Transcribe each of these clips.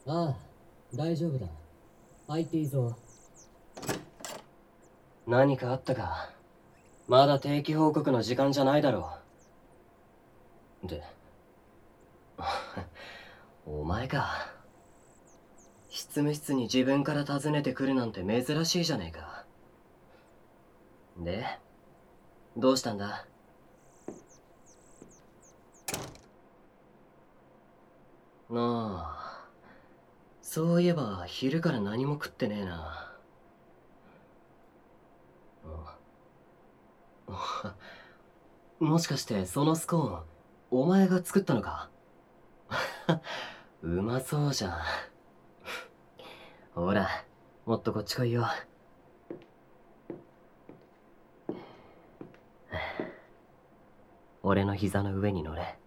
ああ、大丈夫だ。入っていいぞ。 何かあったか？まだ定期報告の時間じゃないだろう。で、お前か。執務室に自分から訪ねてくるなんて珍しいじゃねえか。で、どうしたんだ？なあ、そういえば昼から何も食ってねえな。もしかしてそのスコーン、お前が作ったのか？うまそうじゃん。ほら、もっとこっち来いよ。俺の膝の上に乗れ。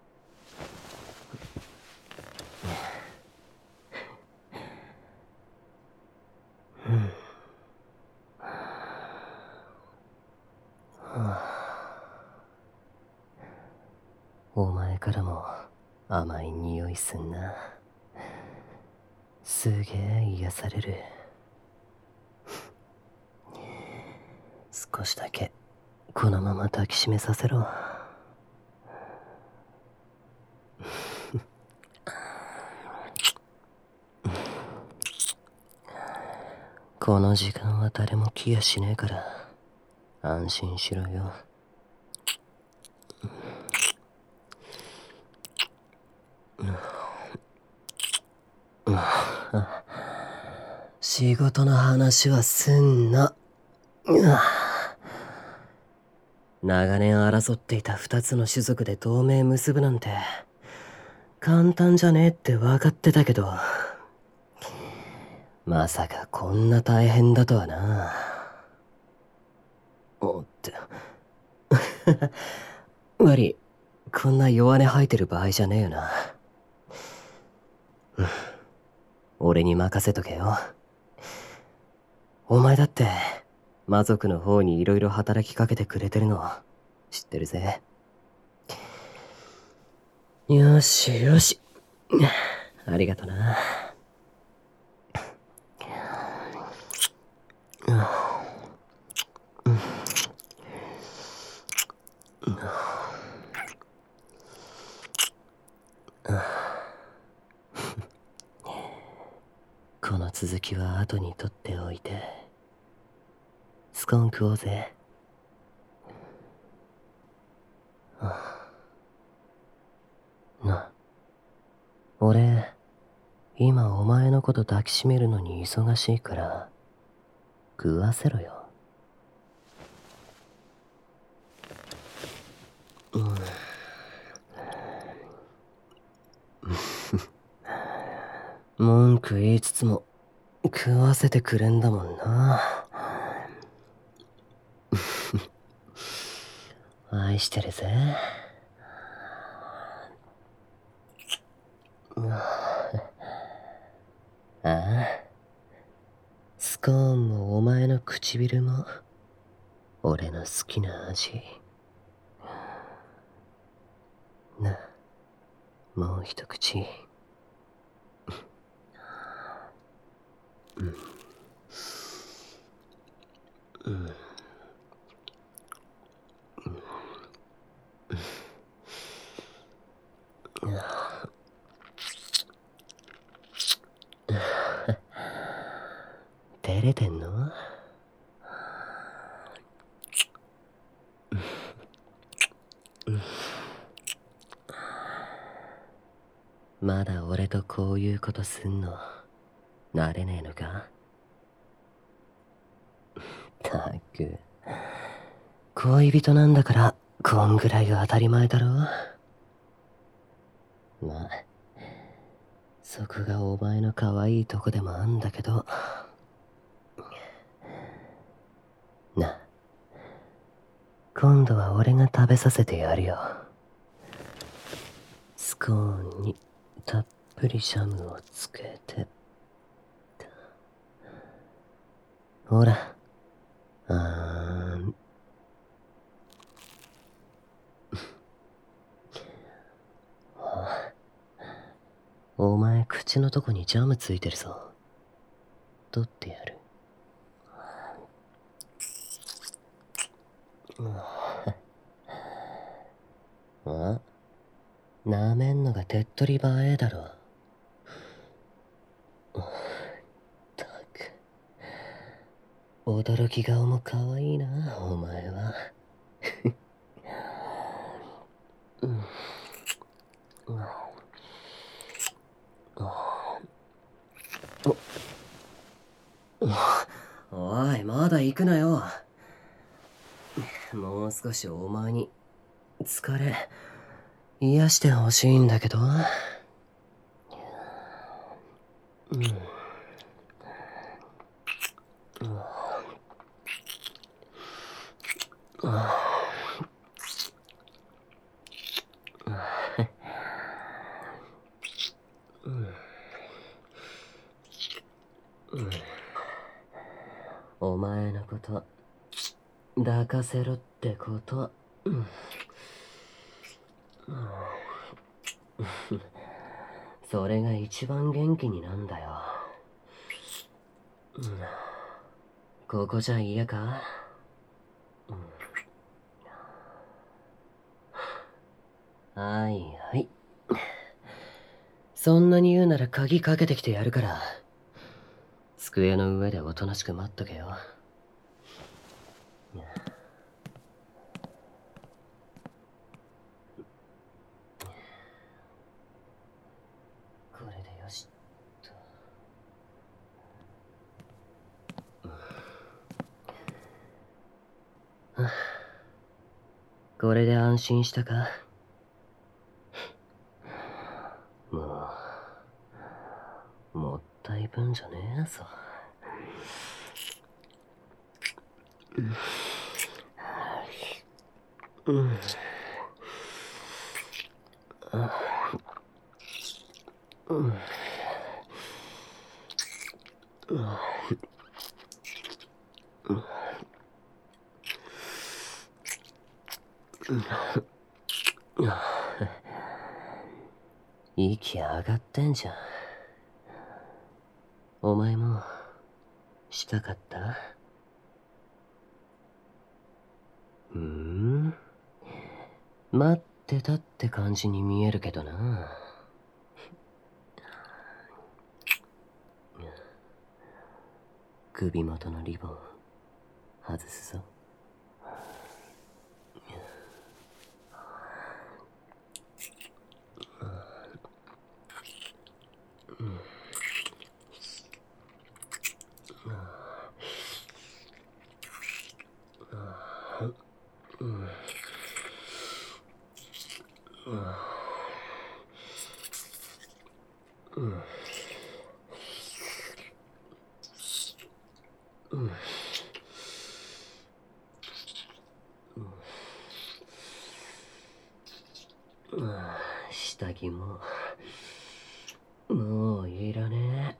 お前からも甘い匂いすんな。すげえ癒される。少しだけこのまま抱きしめさせろ。この時間は誰も来やしねえから安心しろよ。仕事の話はすんな。長年争っていた二つの種族で同盟結ぶなんて簡単じゃねえって分かってたけど、まさかこんな大変だとはな。おって悪い、こんな弱音吐いてる場合じゃねえよな。俺に任せとけよ。お前だって魔族の方に色々働きかけてくれてるの知ってるぜ。よしよし、ありがとな。この続きは後に取っておいて、スコーン食おうぜ。な、俺今お前のこと抱きしめるのに忙しいから食わせろよ。文句言いつつも食わせてくれんだもんな。愛してるぜ。ああ、スコーンもお前の唇も俺の好きな味。な、もう一口。照れてんの？まだ俺とこういうことすんの慣れねえのか？たく、恋人なんだからこんぐらいが当たり前だろ。まあそこがお前の可愛いとこでもあんだけどな。今度は俺が食べさせてやるよ。スコーンにたっぷりジャムをつけて、ほら、お前口口のとこにジャムついてるぞ。取ってやる。あ、舐めんのが手っ取り早えだろ。ったく、驚き顔も可愛いな、お前は。おい、まだ行くなよ。もう少しお前に疲れ癒してほしいんだけど。お前のこと抱かせろってこと。それが一番元気になんだよ。ここじゃ嫌か？はいはい。そんなに言うなら鍵かけてきてやるから、机の上でおとなしく待っとけよ。これでよしっと。これで安心したか？もったいぶんじゃねえぞ。息上がってんじゃん。お前もしたかった？待ってたって感じに見えるけどな。首元のリボン外すぞ。下着ももういらね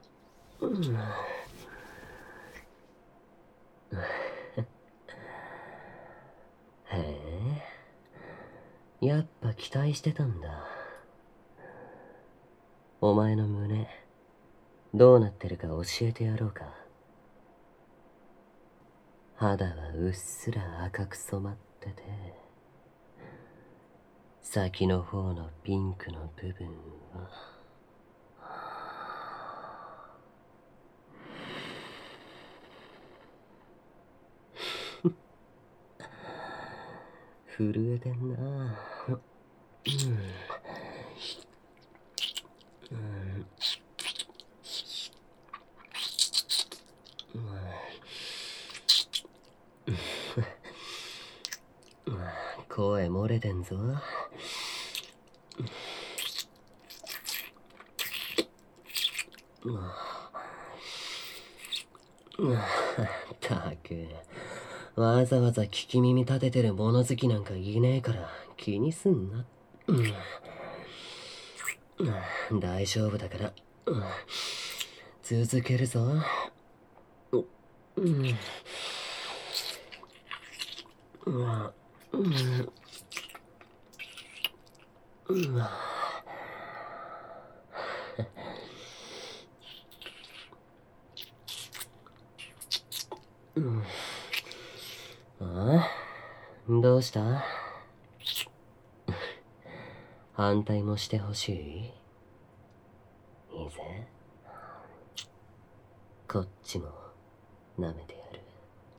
え。へえ、やっぱ期待してたんだ。お前の胸どうなってるか教えてやろうか。肌はうっすら赤く染まってて、先の方のピンクの部分は震えてんな。声漏れてんぞ。ったく、わざわざ聞き耳立ててる物好きなんかいねえから気にすんな。大丈夫だから、続けるぞ。 あ？どうした？反対もしてほしい？いいぜ。こっちも舐めてやる。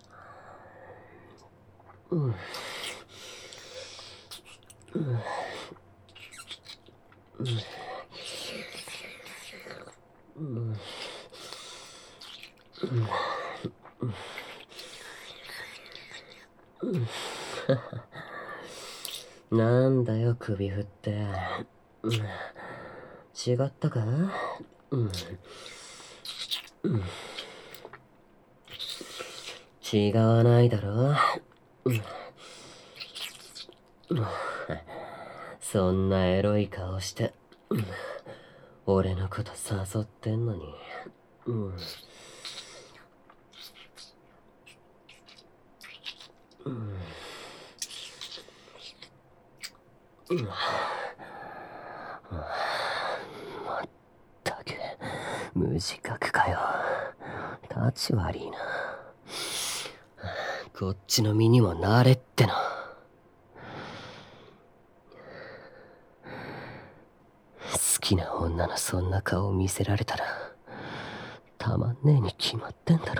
なんだよ、首振って。違ったか？違わないだろ。そんなエロい顔して、俺のこと誘ってんのに。まったく、無自覚かよ。立ち悪いな。こっちの身にもなれっての。好きな女のそんな顔を見せられたらたまんねえに決まってんだろ。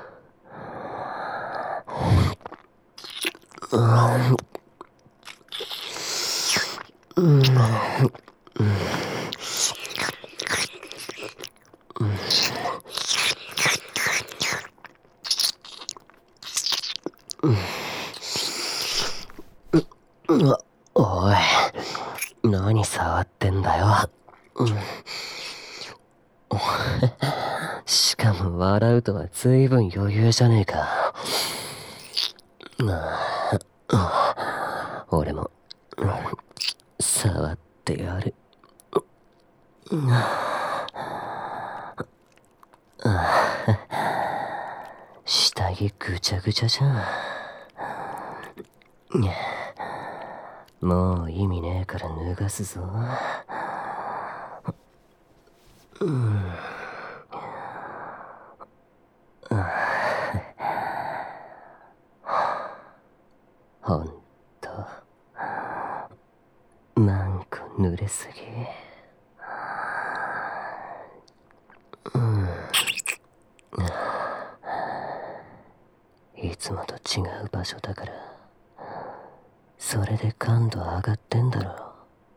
おい、何触ってんだよ。しかも笑うとは随分余裕じゃねえか。俺も触ってやる。下着ぐちゃぐちゃじゃん。もう意味ねえから脱がすぞ。ほんとなんか濡れすぎ。いつもと違う場所だからそれで感度上がってんだろ。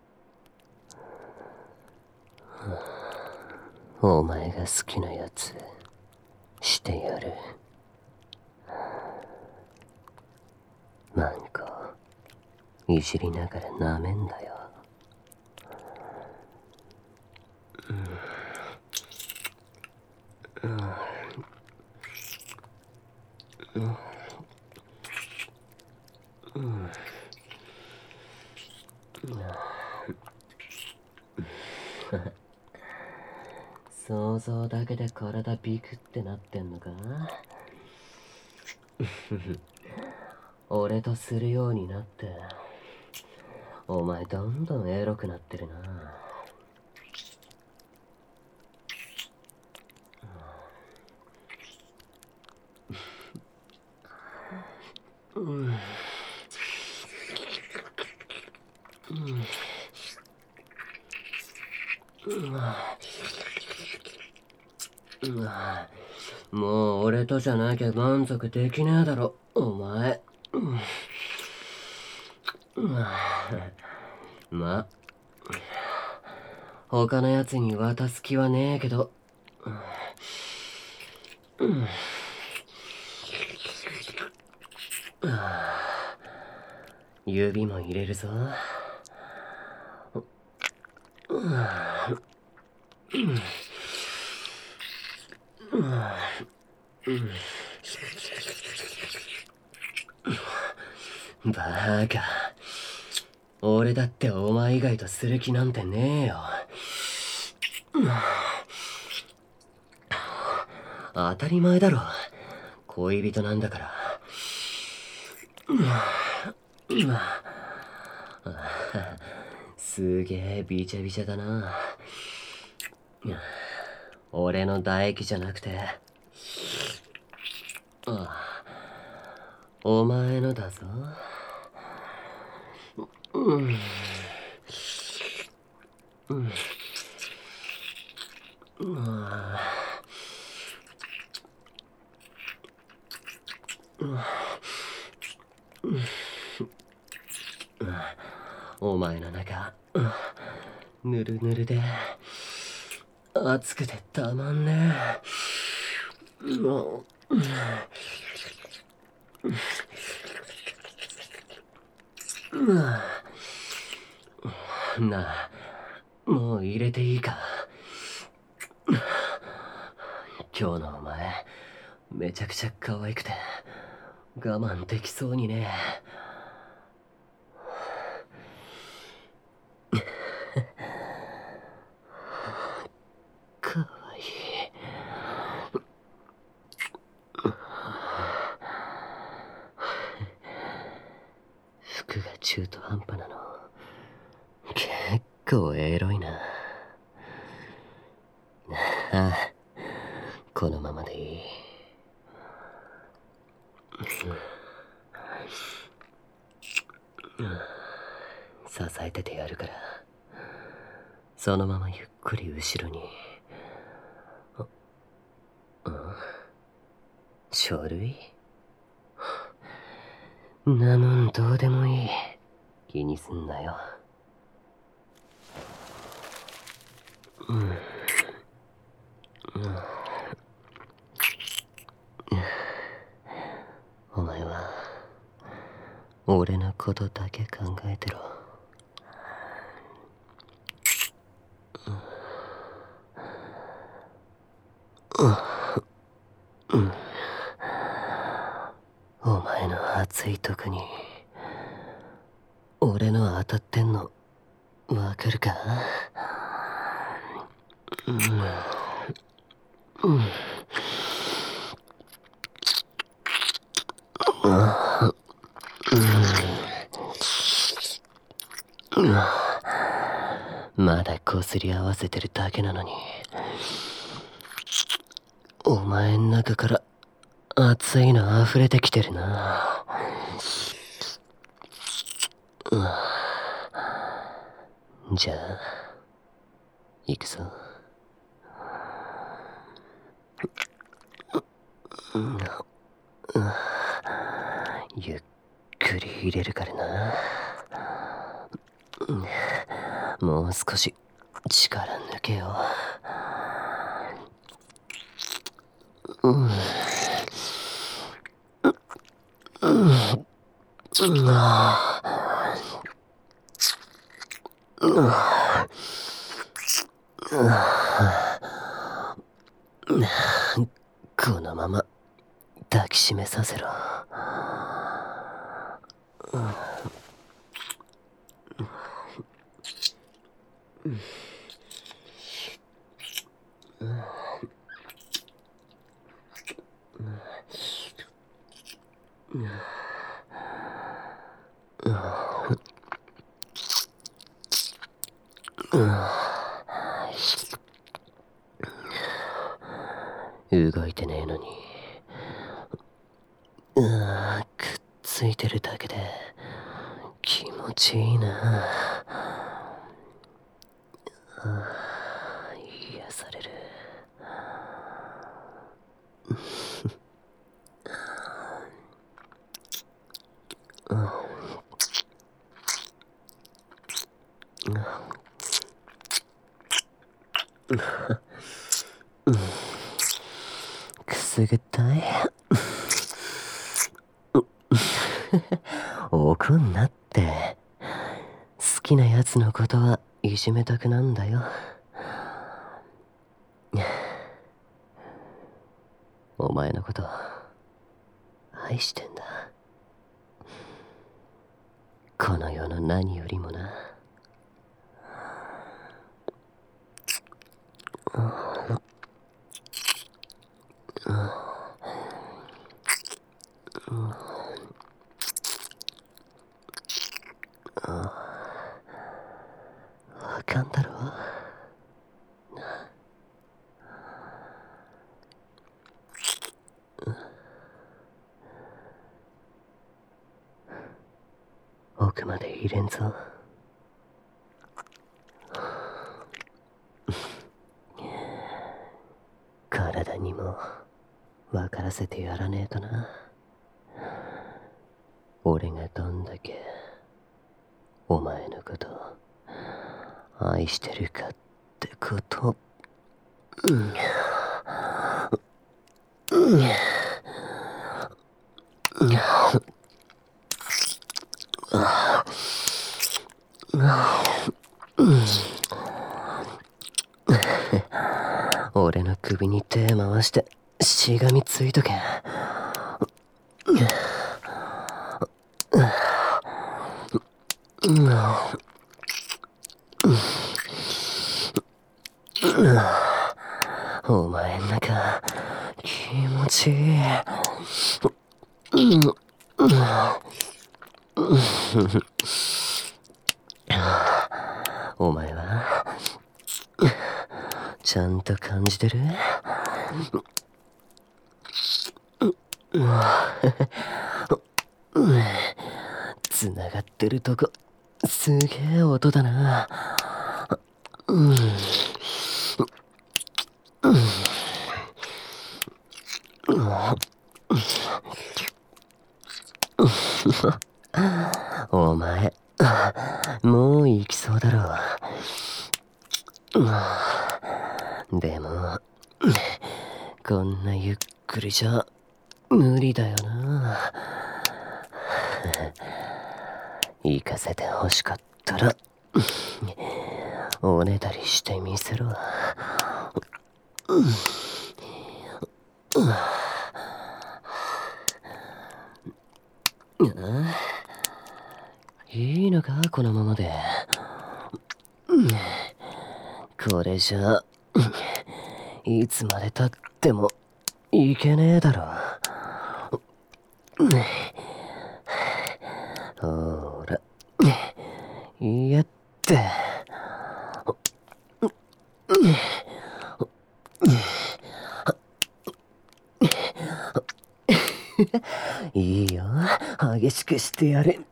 お前が好きなやつしてやる。マンコいじりながらなめんだよ。想像だけで体ビクってなってんのか？俺とするようになってお前どんどんエロくなってるな。もう俺とじゃなきゃ満足できねえだろお前。ま、他のやつに渡す気はねえけど。指も入れるぞ。バカ。俺だってお前以外とする気なんてねえよ。当たり前だろ。恋人なんだから。すげえビチャビチャだな。俺の唾液じゃなくて。 お前のだぞ。うん。うん。お前の中、ぬるぬるで熱くてたまんねえ。なあ、もう入れていいか。今日のお前、めちゃくちゃ可愛くて我慢できそうにねえ。かわいい。服が中途半端なの結構エロいな。ああ、このままでいい。支えててやるから、そのままゆっくり後ろに。書類？なもんどうでもいい。気にすんなよ。お前は俺のことだけ考えてろ。お前の熱いとこに俺の当たってんのわかるか？まだこすり合わせてるだけなのに、お前ん中から熱いの溢れてきてるな。じゃあ行くぞ。ゆっくり入れるからな。もう少し力抜けよ。このまま抱きしめさせろ。動いてねえのに、くっついてるだけで気持ちいいな。癒される。くすぐったい。怒んなって。好きなやつのことはいじめたくなんだよ。お前のこと愛してんだ。この世の何よりもな。わかんだろ？ 奥まで入れんぞ。体にも分からせてやらねえとな。俺がどんだけお前のこと愛してるかってこと。俺の首に手回してしがみついとけ。お前ん中気持ちいい。お前はちゃんと感じてる？つながってるとこすげえ音だな。お前もう行きそうだろう。でもこんなゆっくりじゃ無理だよな。行かせて欲しかったらおねだりしてみせろ。いいのかこのままで。これじゃいつまでたってもいけねえだろ。ほらやっていいよ、激しくしてやる。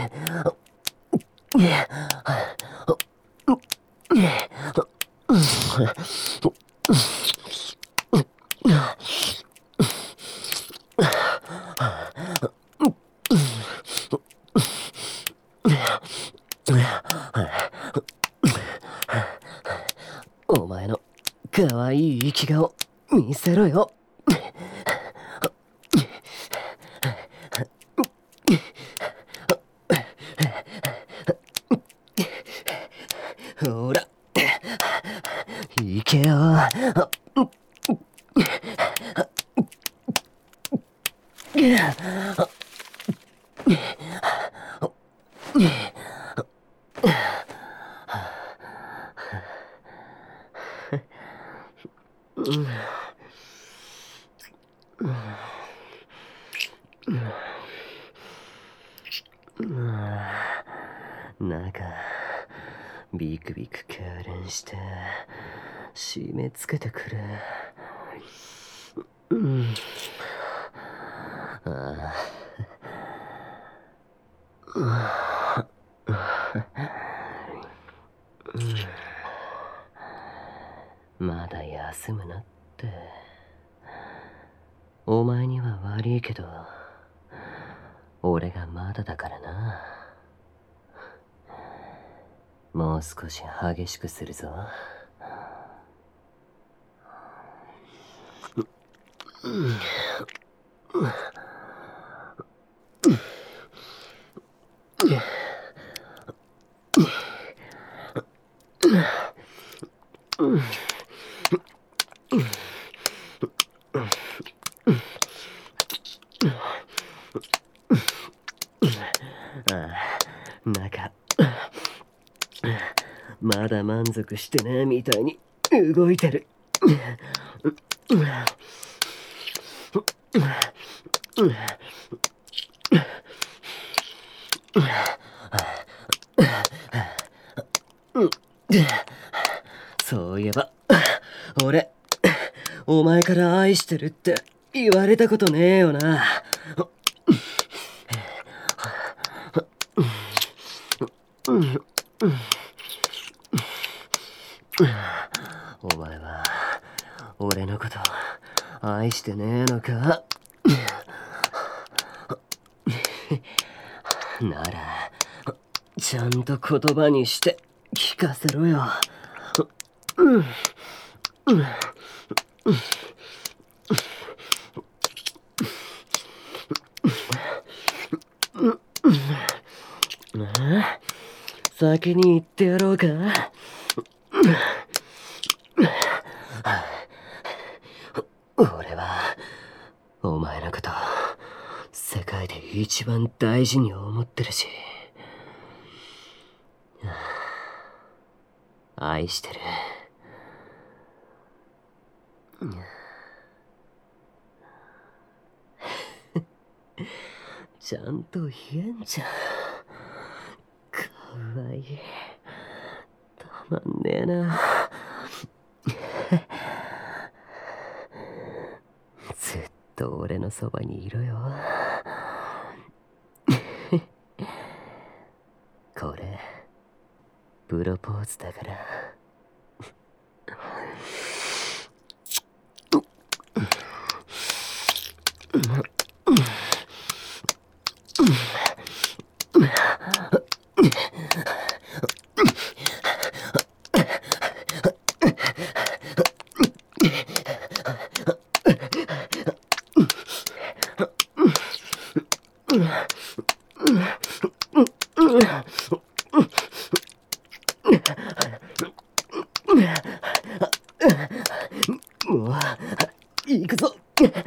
お前のかわいい生き顔見せろよ。ほら行けよ。なんかビクビク痙攣して締め付けてくる。まだ休むなって。お前には悪いけど俺がまだだからな。もう少し激しくするぞ。なんかまだ満足してねえみたいに動いてる。そういえば俺お前から愛してるって言われたことねえよな。 お前は俺のこと愛してねえのか？ならちゃんと言葉にして聞かせろよ。先に言ってやろうか。俺はお前のこと世界で一番大事に思ってるし、愛してる。ちゃんと言えんじゃん。かわいい。たまんねえな。ずっと俺のそばにいろよ。これプロポーズだから。もう行くぞ。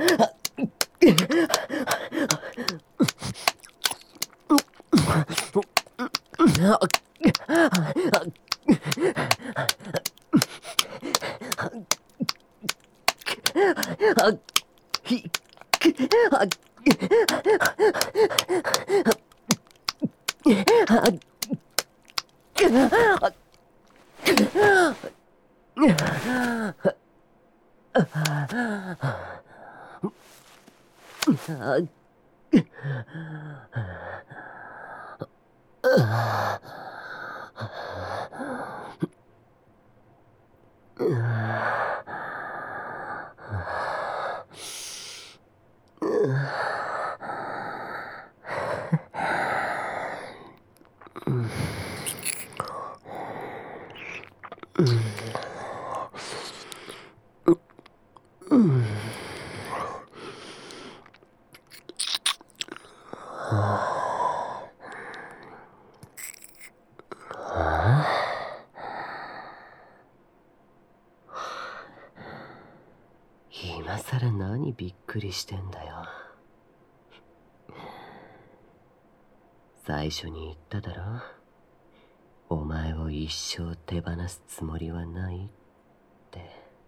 今さら何びっくりしてんだよ。最初に言っただろ。お前を一生手放すつもりはないって。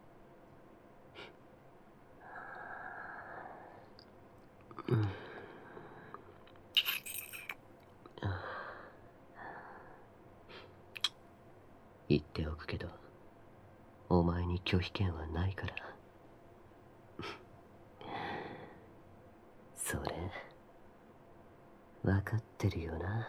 言っておくけど、お前に拒否権はないから。それ分かってるよな。